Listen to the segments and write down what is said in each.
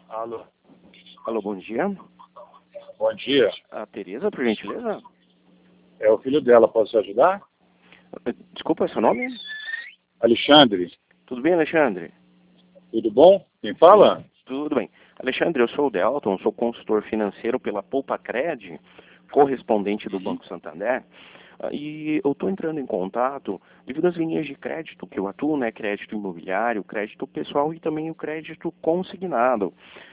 Alô. Alô, bom dia. Bom dia. A Tereza, por gentileza? É o filho dela, posso te ajudar? Desculpa, seu nome? Alexandre. Tudo bem, Alexandre? Tudo bom? Quem fala? Tudo bem. Alexandre, eu sou o Delton, sou consultor financeiro pela Poupa-Cred, correspondente do Banco Santander, e eu estou entrando em contato devido às linhas de crédito que eu atuo, né? Crédito imobiliário, crédito pessoal e também o crédito consignado.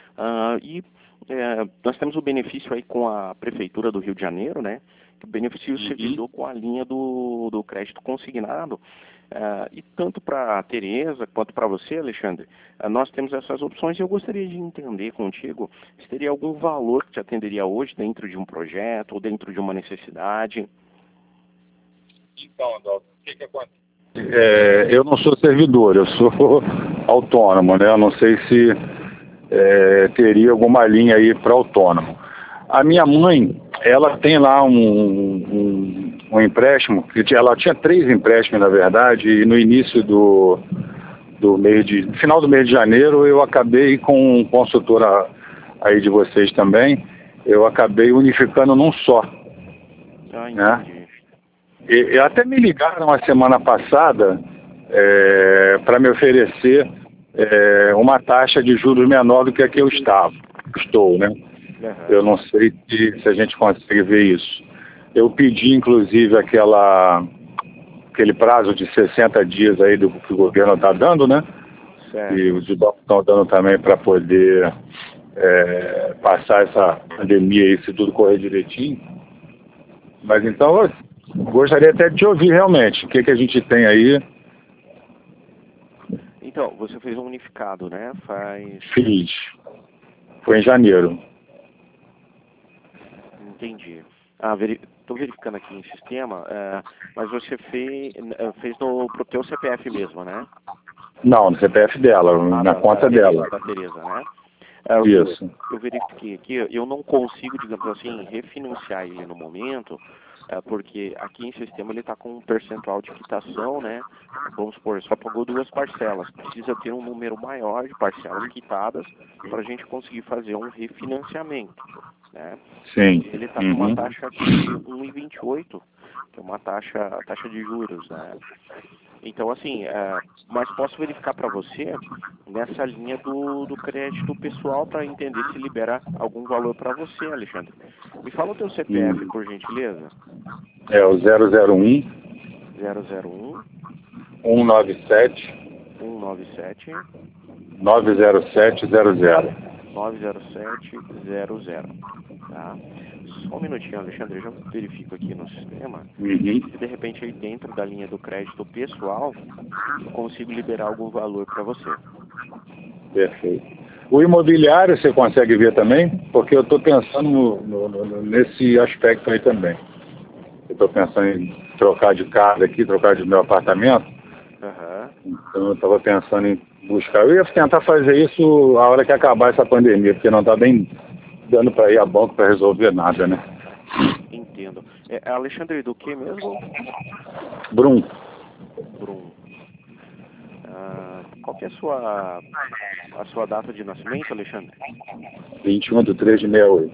Nós temos o benefício aí com a Prefeitura do Rio de Janeiro, né? Que beneficia o servidor com a linha do crédito consignado. E tanto para a Tereza quanto para você, Alexandre, nós temos essas opções e eu gostaria de entender contigo se teria algum valor que te atenderia hoje dentro de um projeto ou dentro de uma necessidade. Então, Adalto, o que acontece? Eu não sou servidor, eu sou autônomo, né? Eu não sei se teria alguma linha aí para autônomo. A minha mãe, ela tem lá um empréstimo, que ela tinha 3 empréstimos, na verdade, e no início no final do mês de janeiro, eu acabei com um consultor aí de vocês também, eu acabei unificando num só. Né? Entendi. E até me ligaram a semana passada para me oferecer uma taxa de juros menor do que a que eu estou, né? Uhum. Eu não sei se a gente consegue ver isso. Eu pedi, inclusive, aquele prazo de 60 dias aí que o governo está dando, né? Certo. E os bancos estão dando também para poder passar essa pandemia aí, se tudo correr direitinho. Mas então, eu gostaria até de te ouvir realmente. O que a gente tem aí? Então, você fez um unificado, né? Fiz. Foi em janeiro. Entendi. Estou verificando aqui em sistema, mas você fez pro teu CPF mesmo, né? Não, no CPF dela, na conta dela. Da Tereza, né? Isso. Eu verifiquei aqui, eu não consigo, digamos assim, refinanciar ele no momento, porque aqui em sistema ele está com um percentual de quitação, né? Vamos supor, só pagou 2 parcelas. Precisa ter um número maior de parcelas quitadas para a gente conseguir fazer um refinanciamento, né? Sim. Ele está com uma taxa de 1,28, que é uma taxa de juros, né? Então, assim, mas posso verificar para você nessa linha do crédito pessoal para entender se libera algum valor para você, Alexandre. Me fala o teu CPF, por gentileza. É o 001 001 197 197 90700. 90700. Tá? Só um minutinho, Alexandre, eu já verifico aqui no sistema. Se de repente aí dentro da linha do crédito pessoal, eu consigo liberar algum valor para você. Perfeito. O imobiliário você consegue ver também? Porque eu estou pensando nesse aspecto aí também. Eu estou pensando em trocar de casa aqui, trocar de meu apartamento. Então eu estava pensando em buscar. Eu ia tentar fazer isso a hora que acabar essa pandemia, porque não está bem dando para ir a banco para resolver nada, né? Entendo. Alexandre, do que mesmo? Brum. Qual que é a sua data de nascimento, Alexandre? 21/3/68.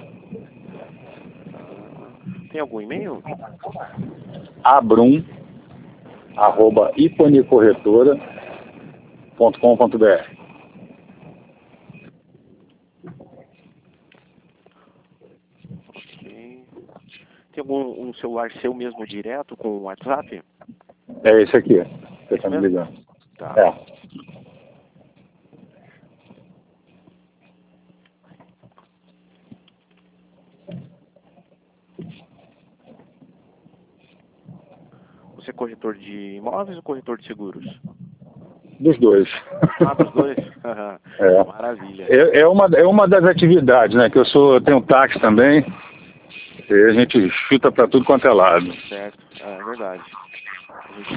Tem algum e-mail? abrum@iponecorretora.com.br. Ok. Tem algum celular seu mesmo direto com o WhatsApp? É esse aqui. Você está me ligando. Tá. Você é corretor de imóveis ou corretor de seguros? Dos dois. Dos dois? Maravilha. É uma das atividades, né? Que eu tenho táxi também. E a gente chuta para tudo quanto é lado. Certo, é verdade. A gente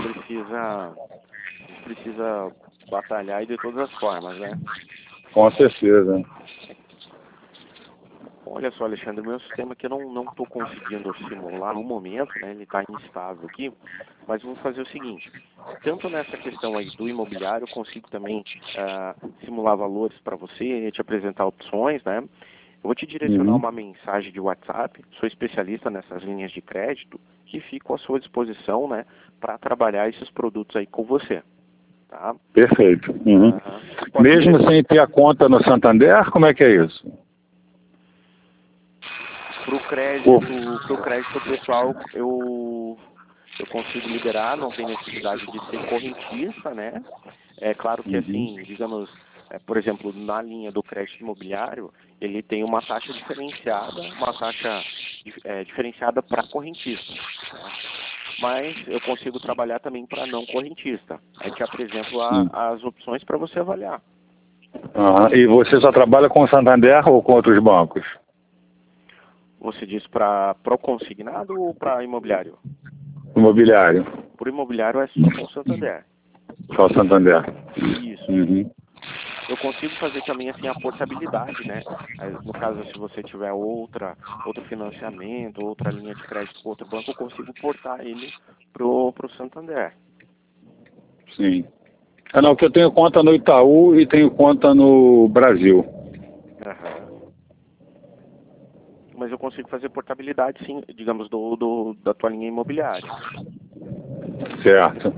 precisa batalhar de todas as formas, né? Com certeza. Olha só, Alexandre, meu sistema aqui eu não estou conseguindo simular no momento, né? Ele está instável aqui, mas vou fazer o seguinte, tanto nessa questão aí do imobiliário, eu consigo também simular valores para você, te apresentar opções, né? Eu vou te direcionar uma mensagem de WhatsApp, sou especialista nessas linhas de crédito, que fico à sua disposição, né, para trabalhar esses produtos aí com você. Tá? Perfeito. Mesmo sem ter a conta no Santander, como é que é isso? Para o crédito pessoal, eu consigo liberar, não tem necessidade de ser correntista, né? É claro que assim, digamos, por exemplo, na linha do crédito imobiliário, ele tem uma taxa diferenciada, diferenciada para correntista. Né? Mas eu consigo trabalhar também para não correntista. Aí te apresento as opções para você avaliar. E você só trabalha com o Santander ou com outros bancos? Você diz para o consignado ou para imobiliário? Imobiliário. Por imobiliário é só com o Santander. Só o Santander. Isso. Eu consigo fazer também assim a portabilidade, né? No caso, se você tiver outro financiamento, outra linha de crédito com outro banco, eu consigo portar ele pro Santander. Sim. Não, que eu tenho conta no Itaú e tenho conta no Brasil. Mas eu consigo fazer portabilidade, sim, digamos, da tua linha imobiliária. Certo.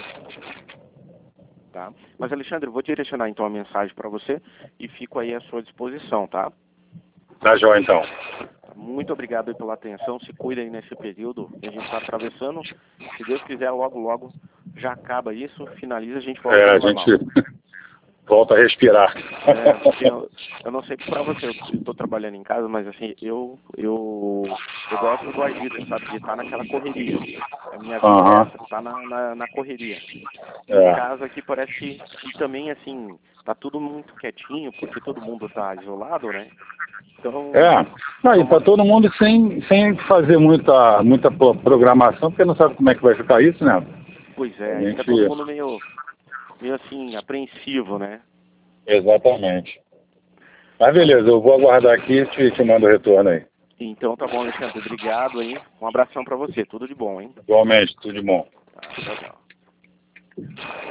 Tá? Mas, Alexandre, eu vou direcionar então a mensagem para você e fico aí à sua disposição, tá? Tá joia, então. Muito obrigado aí pela atenção, se cuida aí nesse período que a gente está atravessando. Se Deus quiser, logo já acaba isso, finaliza, a gente volta ao normal. A gente volta a respirar. Porque eu não sei para você, eu estou trabalhando em casa, mas assim, eu gosto do agito, sabe, de estar naquela correria. A minha vida é essa, tá na correria. Em casa aqui parece que também, assim, tá tudo muito quietinho, porque todo mundo tá isolado, né? Então, e tá todo mundo sem fazer muita programação, porque não sabe como é que vai ficar isso, né? Pois é, fica todo mundo meio assim, apreensivo, né? Exatamente. Mas beleza, eu vou aguardar aqui e te mando o retorno aí. Então tá bom, Alexandre, obrigado aí. Um abração pra você, tudo de bom, hein? Igualmente, tudo de bom. Tchau, tchau.